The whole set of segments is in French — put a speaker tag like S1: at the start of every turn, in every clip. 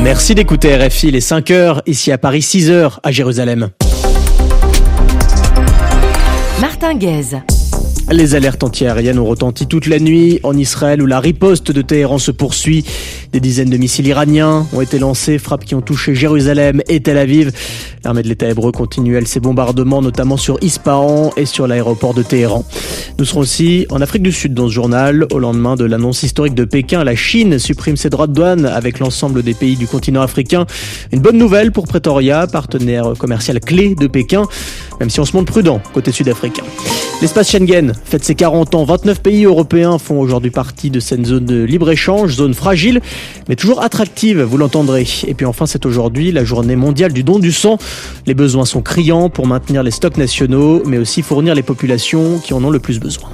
S1: Merci d'écouter RFI, les 5h, ici à Paris, 6h à Jérusalem.
S2: Martin Guez.
S1: Les alertes antiaériennes ont retenti toute la nuit en Israël où la riposte de Téhéran se poursuit. Des dizaines de missiles iraniens ont été lancés, frappes qui ont touché Jérusalem et Tel Aviv. L'armée de l'État hébreu continue ses bombardements, notamment sur Ispahan et sur l'aéroport de Téhéran. Nous serons aussi en Afrique du Sud dans ce journal. Au lendemain de l'annonce historique de Pékin, la Chine supprime ses droits de douane avec l'ensemble des pays du continent africain. Une bonne nouvelle pour Pretoria, partenaire commercial clé de Pékin, même si on se montre prudent côté sud-africain. L'espace Schengen fête ses 40 ans. 29 pays européens font aujourd'hui partie de cette zone de libre-échange, zone fragile, mais toujours attractive, vous l'entendrez. Et puis enfin, c'est aujourd'hui la journée mondiale du don du sang. Les besoins sont criants pour maintenir les stocks nationaux, mais aussi fournir les populations qui en ont le plus besoin.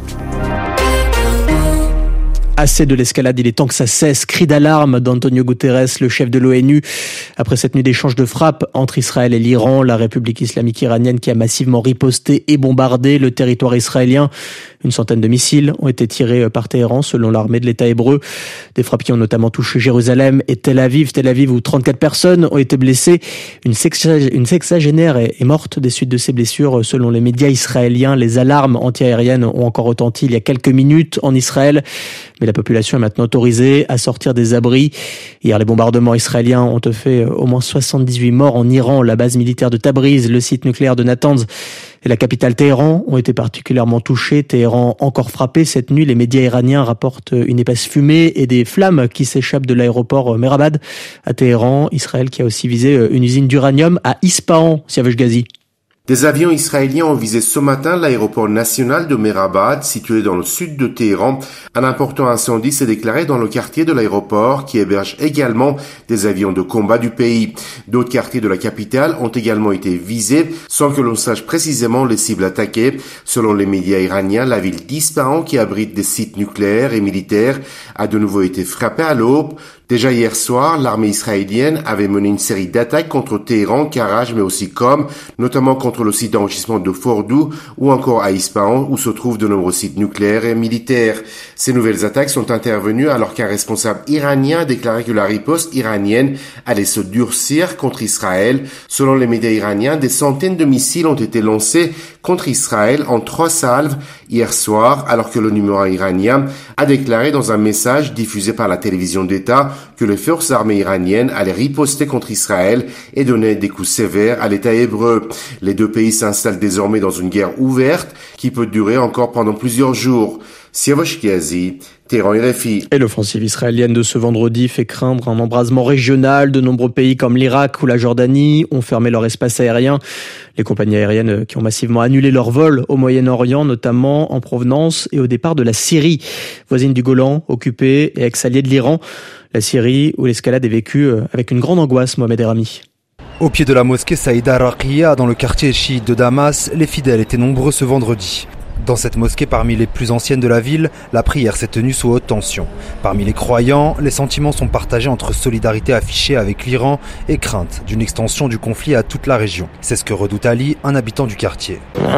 S1: Assez de l'escalade, il est temps que ça cesse. Cri d'alarme d'Antonio Guterres, le chef de l'ONU. Après cette nuit d'échange de frappes entre Israël et l'Iran, la République islamique iranienne qui a massivement riposté et bombardé le territoire israélien. Une centaine de missiles ont été tirés par Téhéran selon l'armée de l'État hébreu. Des frappes qui ont notamment touché Jérusalem et Tel Aviv où 34 personnes ont été blessées. Une sexagénaire est morte des suites de ces blessures selon les médias israéliens. Les alarmes antiaériennes ont encore retenti il y a quelques minutes en Israël. Mais la population est maintenant autorisée à sortir des abris. Hier, les bombardements israéliens ont fait au moins 78 morts en Iran. La base militaire de Tabriz, le site nucléaire de Natanz et la capitale Téhéran ont été particulièrement touchés. Téhéran encore frappé cette nuit. Les médias iraniens rapportent une épaisse fumée et des flammes qui s'échappent de l'aéroport Mehrabad à Téhéran. Israël qui a aussi visé une usine d'uranium à Ispahan, Siavash Ghazi.
S3: Des avions israéliens ont visé ce matin l'aéroport national de Mehrabad, situé dans le sud de Téhéran. Un important incendie s'est déclaré dans le quartier de l'aéroport, qui héberge également des avions de combat du pays. D'autres quartiers de la capitale ont également été visés, sans que l'on sache précisément les cibles attaquées. Selon les médias iraniens, la ville d'Ispahan, qui abrite des sites nucléaires et militaires, a de nouveau été frappée à l'aube. Déjà hier soir, l'armée israélienne avait mené une série d'attaques contre Téhéran, Karaj, mais aussi Qom, notamment contre le site d'enrichissement de Fordow ou encore à Ispahan, où se trouvent de nombreux sites nucléaires et militaires. Ces nouvelles attaques sont intervenues alors qu'un responsable iranien a déclaré que la riposte iranienne allait se durcir contre Israël. Selon les médias iraniens, des centaines de missiles ont été lancés contre Israël en 3 salves hier soir, alors que le numéro 1 iranien a déclaré dans un message diffusé par la télévision d'État que les forces armées iraniennes allaient riposter contre Israël et donner des coups sévères à l'État hébreu. Les deux pays s'installent désormais dans une guerre ouverte qui peut durer encore pendant plusieurs jours. Siavash Ghazi, Téhéran, RFI.
S1: Et l'offensive israélienne de ce vendredi fait craindre un embrasement régional. De nombreux pays comme l'Irak ou la Jordanie ont fermé leur espace aérien. Les compagnies aériennes qui ont massivement annulé leurs vols au Moyen-Orient, notamment en provenance et au départ de la Syrie, voisine du Golan, occupée et ex-alliée de l'Iran. La Syrie où l'escalade est vécue avec une grande angoisse, Mohamed Erami.
S4: Au pied de la mosquée Saïda Raqiya, dans le quartier chiite de Damas, les fidèles étaient nombreux ce vendredi. Dans cette mosquée, parmi les plus anciennes de la ville, la prière s'est tenue sous haute tension. Parmi les croyants, les sentiments sont partagés entre solidarité affichée avec l'Iran et crainte d'une extension du conflit à toute la région. C'est ce que redoute Ali, un habitant du quartier.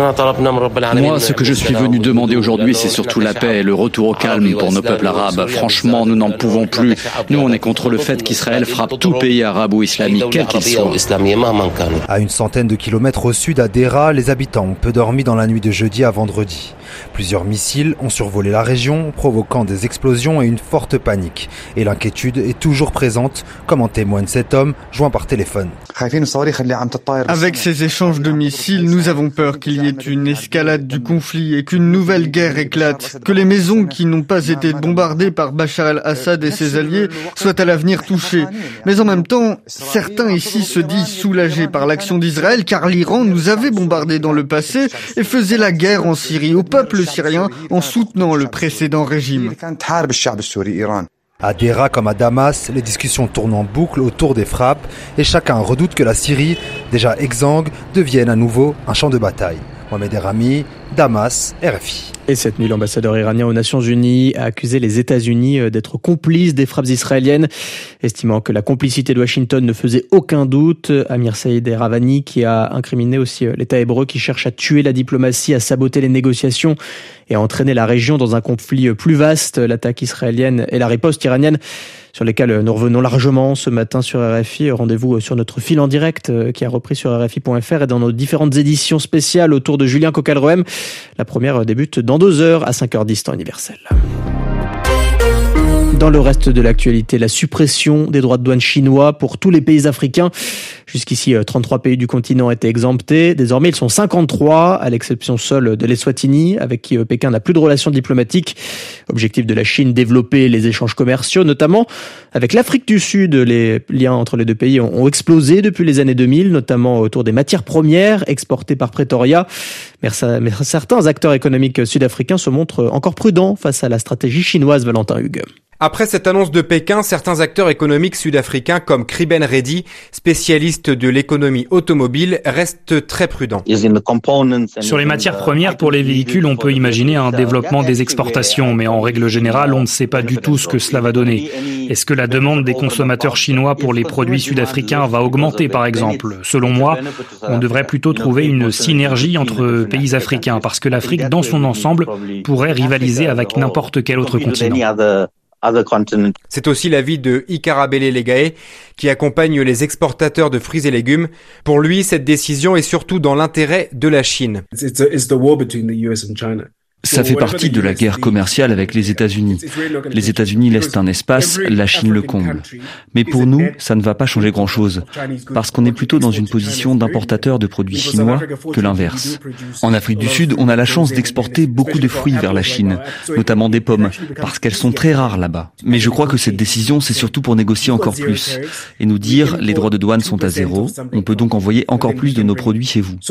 S5: Moi, ce que je suis venu demander aujourd'hui, c'est surtout la paix et le retour au calme pour nos peuples arabes. Franchement, nous n'en pouvons plus. Nous, on est contre le fait qu'Israël frappe tout pays arabe ou islamique, quel qu'il soit.
S4: À une centaine de kilomètres au sud, à Dera, les habitants ont peu dormi dans la nuit de jeudi à vendredi. Plusieurs missiles ont survolé la région, provoquant des explosions et une forte panique. Et l'inquiétude est toujours présente, comme en témoigne cet homme, joint par téléphone.
S6: Avec ces échanges de missiles, nous avons peur qu'il y ait une escalade du conflit et qu'une nouvelle guerre éclate, que les maisons qui n'ont pas été bombardées par Bachar al-Assad et ses alliés soient à l'avenir touchées. Mais en même temps, certains ici se disent soulagés par l'action d'Israël car l'Iran nous avait bombardés dans le passé et faisait la guerre en Syrie au peuple syrien en soutenant le précédent régime.
S4: À Dera comme à Damas, les discussions tournent en boucle autour des frappes et chacun redoute que la Syrie, déjà exsangue, devienne à nouveau un champ de bataille. Mohamed Erami, Damas, RFI.
S1: Et cette nuit, l'ambassadeur iranien aux Nations Unies a accusé les États-Unis d'être complices des frappes israéliennes, estimant que la complicité de Washington ne faisait aucun doute. Amir Saïd Eravani, qui a incriminé aussi l'État hébreu qui cherche à tuer la diplomatie, à saboter les négociations et à entraîner la région dans un conflit plus vaste. L'attaque israélienne et la riposte iranienne, sur lesquels nous revenons largement ce matin sur RFI. Rendez-vous sur notre fil en direct qui a repris sur RFI.fr et dans nos différentes éditions spéciales autour de Julien Coquelroem. La première débute dans 2 heures à 5h10 temps universel. Dans le reste de l'actualité, la suppression des droits de douane chinois pour tous les pays africains. Jusqu'ici, 33 pays du continent étaient exemptés. Désormais, ils sont 53, à l'exception seule de l'Eswatini, avec qui Pékin n'a plus de relations diplomatiques. Objectif de la Chine, développer les échanges commerciaux, notamment avec l'Afrique du Sud. Les liens entre les deux pays ont explosé depuis les années 2000, notamment autour des matières premières exportées par Pretoria. Mais certains acteurs économiques sud-africains se montrent encore prudents face à la stratégie chinoise, Valentin Hugues.
S7: Après cette annonce de Pékin, certains acteurs économiques sud-africains comme Kriben Reddy, spécialiste de l'économie automobile, restent très prudents.
S8: Sur les matières premières pour les véhicules, on peut imaginer un développement des exportations, mais en règle générale, on ne sait pas du tout ce que cela va donner. Est-ce que la demande des consommateurs chinois pour les produits sud-africains va augmenter, par exemple ? Selon moi, on devrait plutôt trouver une synergie entre pays africains, parce que l'Afrique, dans son ensemble, pourrait rivaliser avec n'importe quel autre continent.
S7: C'est aussi l'avis de Ikarabele Legae, qui accompagne les exportateurs de fruits et légumes. Pour lui, cette décision est surtout dans l'intérêt de la Chine.
S9: Ça fait partie de la guerre commerciale avec les États-Unis. Les États-Unis laissent un espace, la Chine le comble. Mais pour nous, ça ne va pas changer grand-chose, parce qu'on est plutôt dans une position d'importateur de produits chinois que l'inverse. En Afrique du Sud, on a la chance d'exporter beaucoup de fruits vers la Chine, notamment des pommes, parce qu'elles sont très rares là-bas. Mais je crois que cette décision, c'est surtout pour négocier encore plus et nous dire les droits de douane sont à 0. On peut donc envoyer encore plus de nos produits chez vous.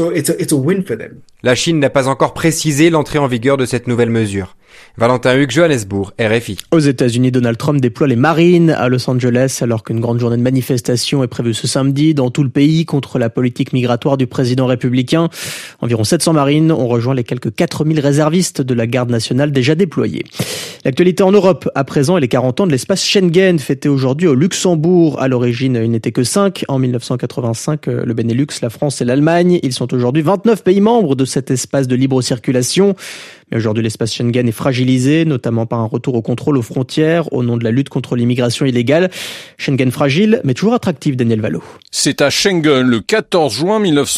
S7: La Chine n'a pas encore précisé l'entrée en vigueur de cette nouvelle mesure. Valentin Hugues, Johannesburg, RFI.
S1: Aux États-Unis, Donald Trump déploie les Marines à Los Angeles alors qu'une grande journée de manifestation est prévue ce samedi dans tout le pays contre la politique migratoire du président républicain. Environ 700 Marines ont rejoint les quelques 4000 réservistes de la garde nationale déjà déployés. L'actualité en Europe, à présent, et les 40 ans de l'espace Schengen fêté aujourd'hui au Luxembourg. À l'origine, il n'était que 5. En 1985, le Benelux, la France et l'Allemagne. Ils sont aujourd'hui 29 pays membres de cet espace de libre circulation. Mais aujourd'hui, l'espace Schengen est fragilisé, notamment par un retour au contrôle aux frontières au nom de la lutte contre l'immigration illégale. Schengen fragile, mais toujours attractif, Daniel Valo.
S10: C'est à Schengen, le 14 juin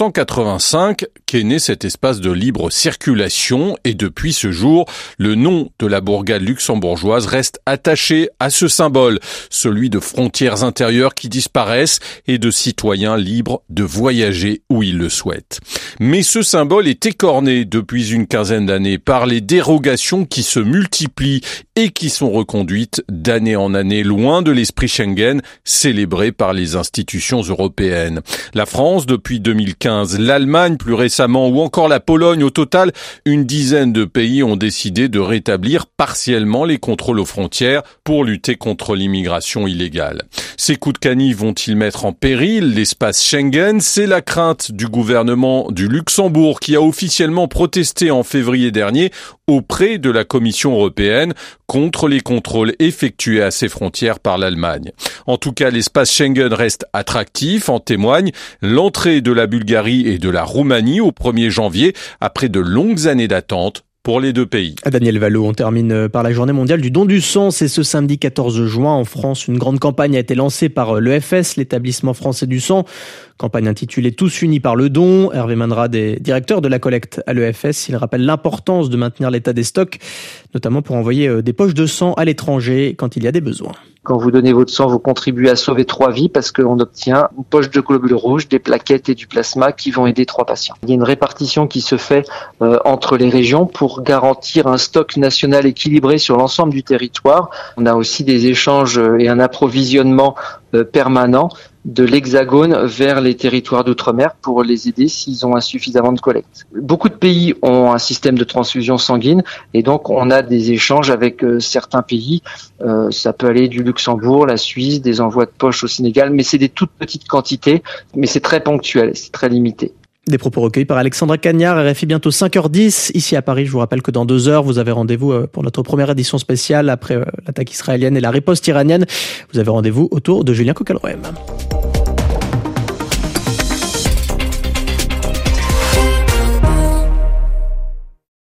S10: 1985, qu'est né cet espace de libre circulation. Et depuis ce jour, le nom de la bourgade luxembourgeoise reste attaché à ce symbole, celui de frontières intérieures qui disparaissent et de citoyens libres de voyager où ils le souhaitent. Mais ce symbole est écorné depuis une quinzaine d'années par les dérogations qui se multiplient et qui sont reconduites d'année en année loin de l'esprit Schengen célébré par les institutions européennes. La France depuis 2015, l'Allemagne plus récemment ou encore la Pologne, au total, une dizaine de pays ont décidé de rétablir partiellement les contrôles aux frontières pour lutter contre l'immigration illégale. Ces coups de canif vont-ils mettre en péril l'espace Schengen ? C'est la crainte du gouvernement du Luxembourg qui a officiellement protesté en février dernier auprès de la Commission européenne contre les contrôles effectués à ses frontières par l'Allemagne. En tout cas, l'espace Schengen reste attractif, en témoigne l'entrée de la Bulgarie et de la Roumanie au 1er janvier après de longues années d'attente pour les deux pays.
S1: Daniel Valo, on termine par la journée mondiale du don du sang. C'est ce samedi 14 juin en France. Une grande campagne a été lancée par l'EFS, l'établissement français du sang. Campagne intitulée Tous unis par le don. Hervé Mandrad est directeur de la collecte à l'EFS. Il rappelle l'importance de maintenir l'état des stocks, notamment pour envoyer des poches de sang à l'étranger quand il y a des besoins.
S11: Quand vous donnez votre sang, vous contribuez à sauver 3 vies parce qu'on obtient une poche de globules rouges, des plaquettes et du plasma qui vont aider 3 patients. Il y a une répartition qui se fait entre les régions pour garantir un stock national équilibré sur l'ensemble du territoire. On a aussi des échanges et un approvisionnement permanent de l'Hexagone vers les territoires d'outre-mer pour les aider s'ils ont insuffisamment de collecte. Beaucoup de pays ont un système de transfusion sanguine et donc on a des échanges avec certains pays. Ça peut aller du Luxembourg, la Suisse, des envois de poche au Sénégal, mais c'est des toutes petites quantités, mais c'est très ponctuel, c'est très limité.
S1: Des propos recueillis par Alexandra Cagnard, RFI bientôt 5h10. Ici à Paris, je vous rappelle que dans 2 heures, vous avez rendez-vous pour notre première édition spéciale après l'attaque israélienne et la riposte iranienne. Vous avez rendez-vous autour de Julien Coquelroem.